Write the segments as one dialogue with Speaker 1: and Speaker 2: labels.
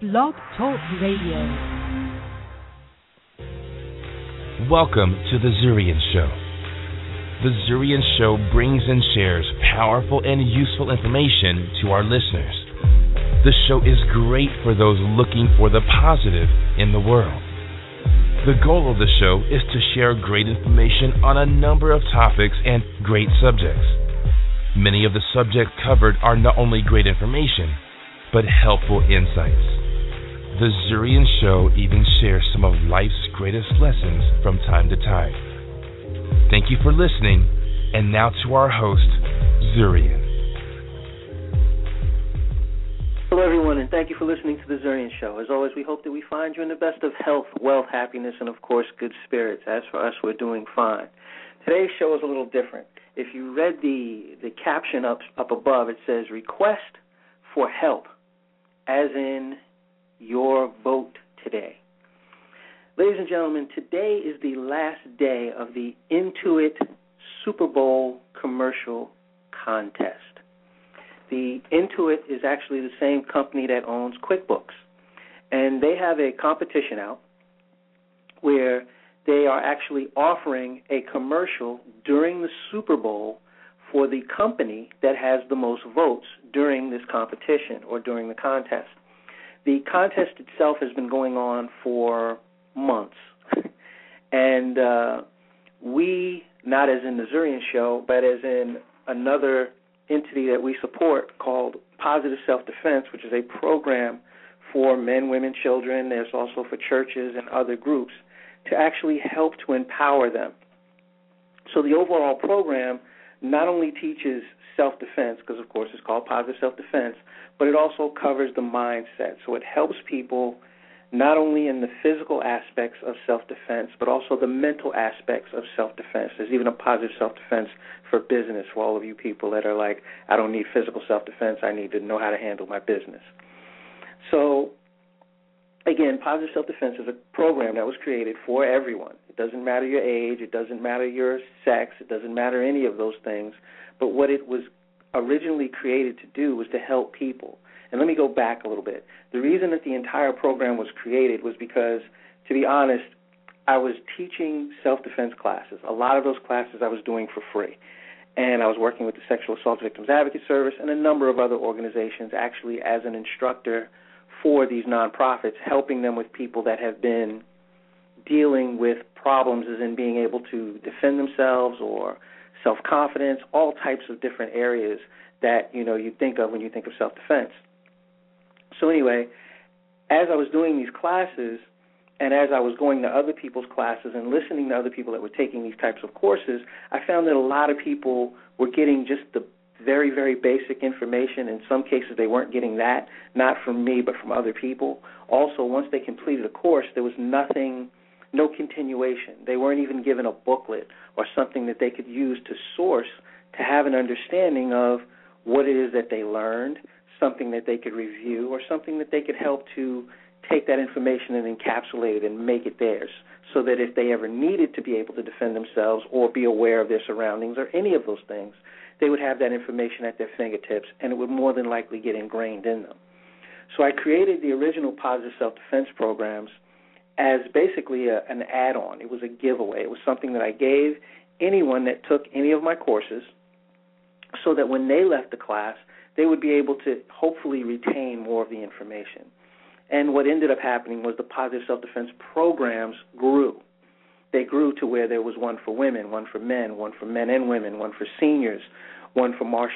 Speaker 1: Blog Talk Radio.
Speaker 2: Welcome to The Zurian Show. The Zurian Show brings and shares powerful and useful information to our listeners. The show is great for those looking for the positive in the world. The goal of the show is to share great information on a number of topics and great subjects. Many of the subjects covered are not only great information, but helpful insights. The Zurian Show even shares some of life's greatest lessons from time to time. Thank you for listening, and now to our host, Zurian.
Speaker 3: Hello, everyone, and thank you for listening to The Zurian Show. As always, we hope that we find you in the best of health, wealth, happiness, and, of course, good spirits. As for us, we're doing fine. Today's show is a little different. If you read the caption up above, it says, Request for Help, as in your vote today. Ladies and gentlemen, today is the last day of the Intuit Super Bowl commercial contest. The Intuit is actually the same company that owns QuickBooks, and they have a competition out where they are actually offering a commercial during the Super Bowl for the company that has the most votes during this competition or during the contest. The contest itself has been going on for months, and we, not as in the Zurian Show, but as in another entity that we support called Positive Self-Defense, which is a program for men, women, children. There's also for churches and other groups to actually help to empower them. So the overall program not only teaches self-defense, because, of course, it's called Positive Self-Defense, but it also covers the mindset. So it helps people not only in the physical aspects of self-defense, but also the mental aspects of self-defense. There's even a positive self-defense for business for all of you people that are like, I don't need physical self-defense, I need to know how to handle my business. So, again, Positive Self-Defense is a program that was created for everyone. It doesn't matter your age, it doesn't matter your sex, it doesn't matter any of those things, but what it was originally created to do was to help people. And let me go back a little bit. The reason that the entire program was created was because, to be honest, I was teaching self-defense classes. A lot of those classes I was doing for free. And I was working with the Sexual Assault Victims Advocate Service and a number of other organizations actually as an instructor for these nonprofits, helping them with people that have been dealing with problems as in being able to defend themselves or self-confidence, all types of different areas that, you think of when you think of self-defense. So anyway, as I was doing these classes and as I was going to other people's classes and listening to other people that were taking these types of courses, I found that a lot of people were getting just the very, very basic information. In some cases, they weren't getting that, not from me, but from other people. Also, once they completed a course, there was no continuation. They weren't even given a booklet or something that they could use to source to have an understanding of what it is that they learned, something that they could review, or something that they could help to take that information and encapsulate it and make it theirs, so that if they ever needed to be able to defend themselves or be aware of their surroundings or any of those things, they would have that information at their fingertips, and it would more than likely get ingrained in them. So I created the original Positive Self-Defense programs as basically an add-on. It was a giveaway. It was something that I gave anyone that took any of my courses so that when they left the class, they would be able to hopefully retain more of the information. And what ended up happening was the Positive Self-Defense programs grew. They grew to where there was one for women, one for men and women, one for seniors, one for one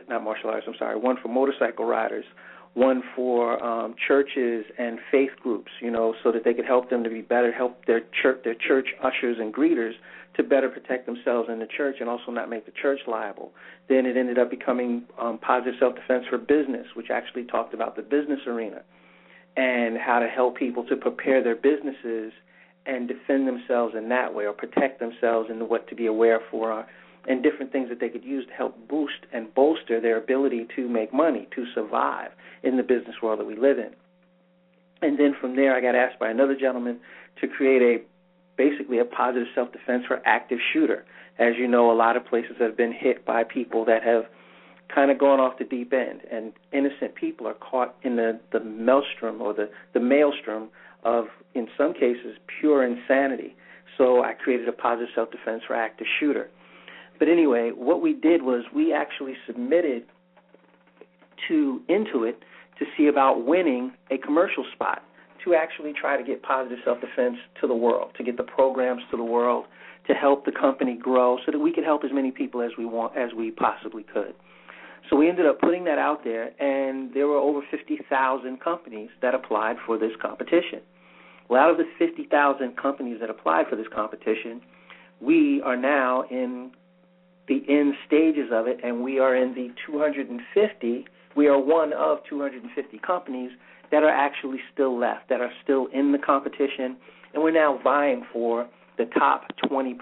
Speaker 3: for motorcycle riders, one for churches and faith groups, so that they could help them to be better, help their church ushers and greeters to better protect themselves in the church and also not make the church liable. Then it ended up becoming Positive Self-Defense for business, which actually talked about the business arena and how to help people to prepare their businesses and defend themselves in that way or protect themselves in what to be aware for and different things that they could use to help boost and bolster their ability to make money, to survive in the business world that we live in. And then from there, I got asked by another gentleman to create basically a Positive Self-Defense for active shooter. As you know, a lot of places have been hit by people that have kind of gone off the deep end, and innocent people are caught in the maelstrom or the maelstrom of, in some cases, pure insanity. So I created a positive self-defense for active shooter. But anyway, what we did was we actually submitted to Intuit to see about winning a commercial spot to actually try to get positive self-defense to the world, to get the programs to the world, to help the company grow so that we could help as many people as we possibly could. So we ended up putting that out there, and there were over 50,000 companies that applied for this competition. Well, out of the 50,000 companies that applied for this competition, we are now in the end stages of it, and we are in the 250. We are one of 250 companies that are actually still left, that are still in the competition, and we're now vying for the top 20%.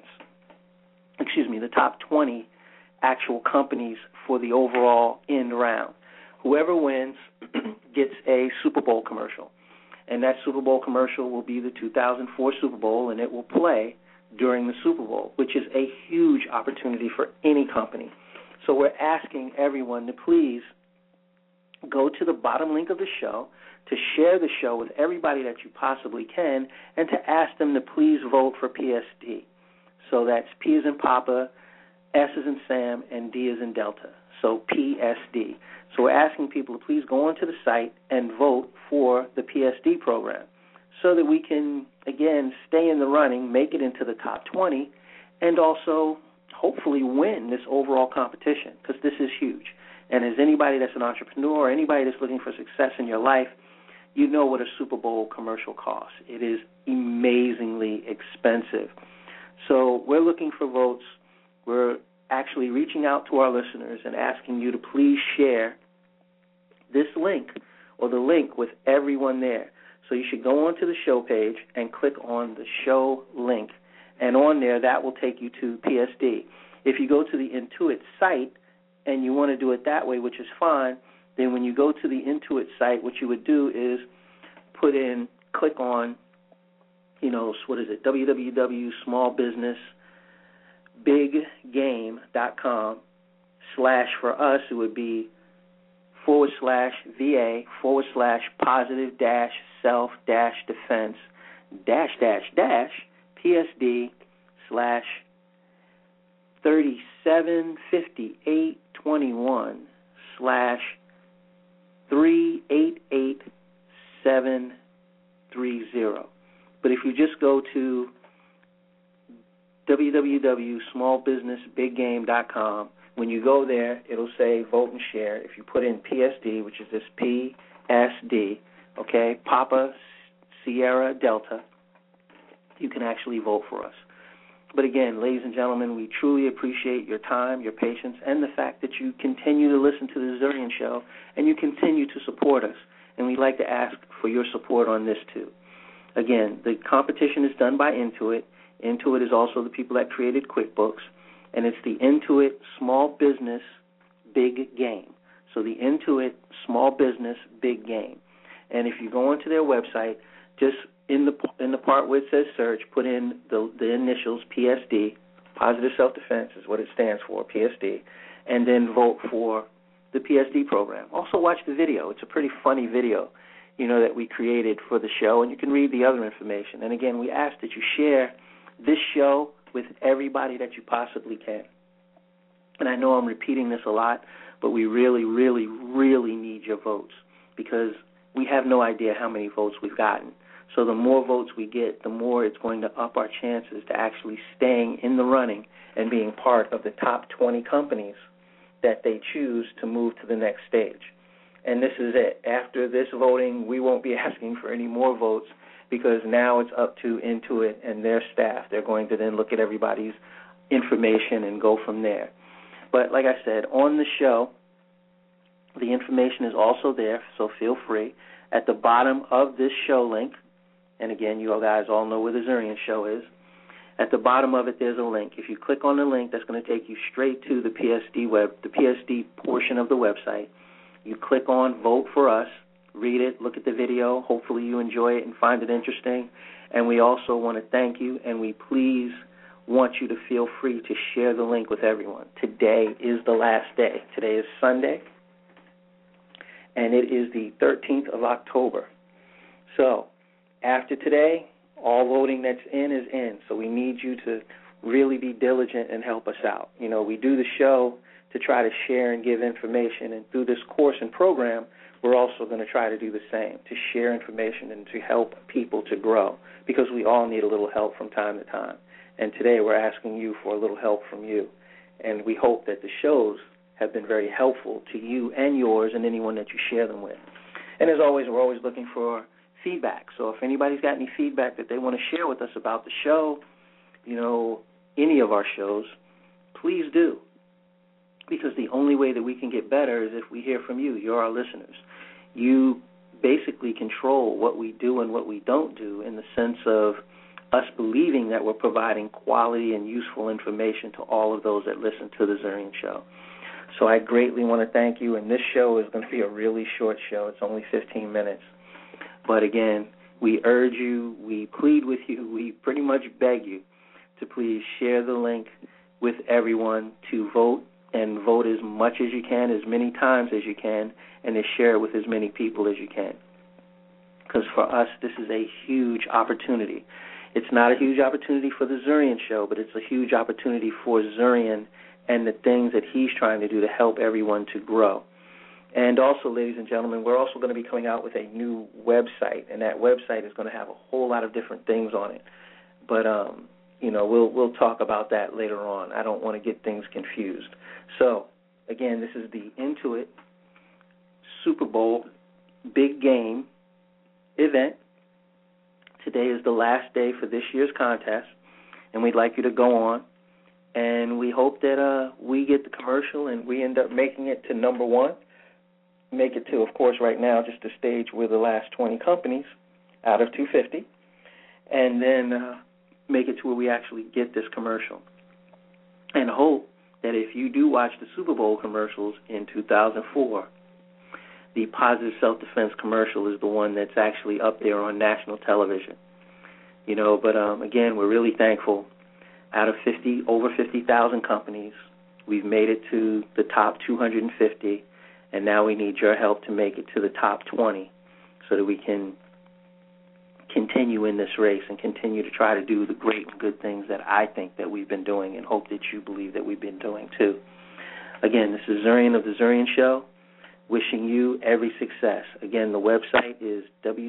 Speaker 3: The top 20 actual companies for the overall end round. Whoever wins gets a Super Bowl commercial, and that Super Bowl commercial will be the 2004 Super Bowl, and it will play during the Super Bowl, which is a huge opportunity for any company. So we're asking everyone to please go to the bottom link of the show, to share the show with everybody that you possibly can, and to ask them to please vote for PSD. So that's P as in Papa, S as in Sam, and D as in Delta. So PSD. So we're asking people to please go onto the site and vote for the PSD program so that we can, again, stay in the running, make it into the top 20, and also hopefully win this overall competition, because this is huge. And as anybody that's an entrepreneur or anybody that's looking for success in your life, you know what a Super Bowl commercial costs. It is amazingly expensive. So we're looking for votes. We're actually reaching out to our listeners and asking you to please share this link or the link with everyone there. So you should go onto the show page and click on the show link. And on there, that will take you to PSD. If you go to the Intuit site and you want to do it that way, which is fine, then when you go to the Intuit site, what you would do is click on, www.smallbusinessbiggame.com / for us, it would be /VA/positive-self-defense PSD /375821 /388730. But if you just go to www.smallbusinessbiggame.com, when you go there, it'll say vote and share. If you put in PSD, which is this PSD, okay, Papa, Sierra, Delta, you can actually vote for us. But again, ladies and gentlemen, we truly appreciate your time, your patience, and the fact that you continue to listen to The Zurian Show and you continue to support us. And we'd like to ask for your support on this too. Again, the competition is done by Intuit. Intuit is also the people that created QuickBooks, and it's the Intuit Small Business Big Game. So the Intuit Small Business Big Game. And if you go onto their website, just in the part where it says search, put in the initials PSD, Positive Self-Defense is what it stands for, PSD, and then vote for the PSD program. Also watch the video. It's a pretty funny video, that we created for the show, and you can read the other information. And again, we ask that you share this show with everybody that you possibly can. And I know I'm repeating this a lot, but we really, really, really need your votes, because we have no idea how many votes we've gotten. So the more votes we get, the more it's going to up our chances to actually staying in the running and being part of the top 20 companies that they choose to move to the next stage. And this is it. After this voting, we won't be asking for any more votes, because now it's up to Intuit and their staff. They're going to then look at everybody's information and go from there. But like I said, on the show, the information is also there, so feel free. At the bottom of this show link, and again, you guys all know where the Zurian Show is, at the bottom of it there's a link. If you click on the link, that's going to take you straight to the PSD portion of the website. You click on Vote for Us, read it, look at the video. Hopefully you enjoy it and find it interesting. And we also want to thank you, and we please want you to feel free to share the link with everyone. Today is the last day. Today is Sunday, and it is the 13th of October. So after today, all voting that's in is in. So we need you to really be diligent and help us out. You know, we do the show to try to share and give information, and through this course and program, we're also going to try to do the same, to share information and to help people to grow, because we all need a little help from time to time. And today we're asking you for a little help from you. And we hope that the shows have been very helpful to you and yours and anyone that you share them with. And as always, we're always looking for feedback. So if anybody's got any feedback that they want to share with us about the show, you know, any of our shows, please do. Because the only way that we can get better is if we hear from you. You're our listeners. You basically control what we do and what we don't do, in the sense of us believing that we're providing quality and useful information to all of those that listen to the Zurian Show. So I greatly want to thank you, and this show is going to be a really short show. It's only 15 minutes. But again, we urge you, we plead with you, we pretty much beg you to please share the link with everyone to vote, and vote as much as you can, as many times as you can, and to share it with as many people as you can. Because for us, this is a huge opportunity. It's not a huge opportunity for the Zurian Show, but it's a huge opportunity for Zurian and the things that he's trying to do to help everyone to grow. And also, ladies and gentlemen, we're also going to be coming out with a new website, and that website is going to have a whole lot of different things on it. But, you know, we'll talk about that later on. I don't want to get things confused. So, again, this is the Intuit Super Bowl Big Game event. Today is the last day for this year's contest, and we'd like you to go on. And we hope that we get the commercial and we end up making it to number one. Make it to, of course, right now, just a stage with the last 20 companies out of 250. And then make it to where we actually get this commercial. And hope that if you do watch the Super Bowl commercials in 2004, the positive self-defense commercial is the one that's actually up there on national television. You know, but again, we're really thankful. Out of over 50,000 companies, we've made it to the top 250, and now we need your help to make it to the top 20 so that we can continue in this race and continue to try to do the great and good things that I think that we've been doing and hope that you believe that we've been doing too. Again, this is Zurian of the Zurian Show, wishing you every success. Again, the website is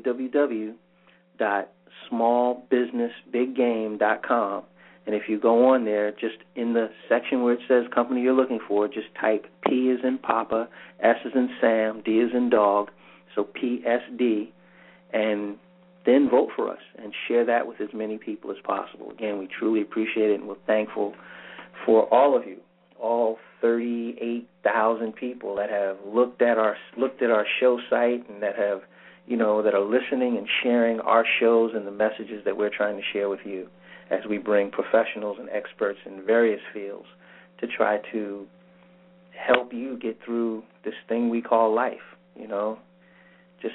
Speaker 3: www.smallbusinessbiggame.com. And if you go on there, just in the section where it says company you're looking for, just type P as in Papa, S as in Sam, D as in Dog, so PSD, and then vote for us and share that with as many people as possible. Again, we truly appreciate it, and we're thankful for all of you, all 38,000 people that have looked at our show site and that have, you know, that are listening and sharing our shows and the messages that we're trying to share with you, as we bring professionals and experts in various fields to try to help you get through this thing we call life, you know, just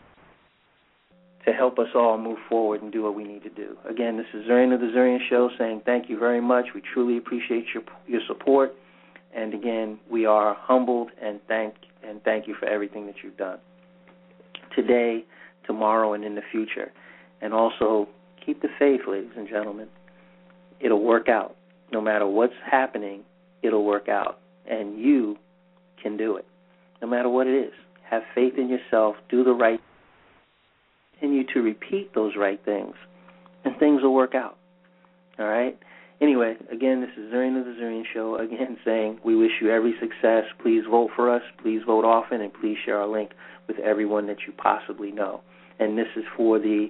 Speaker 3: to help us all move forward and do what we need to do. Again, this is Zurian of the Zurian Show saying thank you very much. We truly appreciate your support. And again, we are humbled and thank you for everything that you've done today, tomorrow, and in the future. And also, keep the faith, ladies and gentlemen. It'll work out. No matter what's happening, it'll work out. And you can do it, no matter what it is. Have faith in yourself. Do the right thing. Continue to repeat those right things, and things will work out. All right? Anyway, again, this is Zurian of the Zurian Show, again saying we wish you every success. Please vote for us. Please vote often, and please share our link with everyone that you possibly know. And this is for the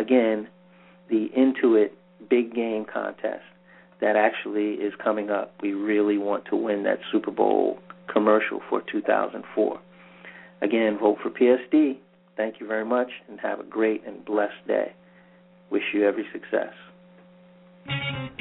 Speaker 3: Intuit Big Game contest that actually is coming up. We really want to win that Super Bowl commercial for 2004. Again, vote for PSD. Thank you very much, and have a great and blessed day. Wish you every success.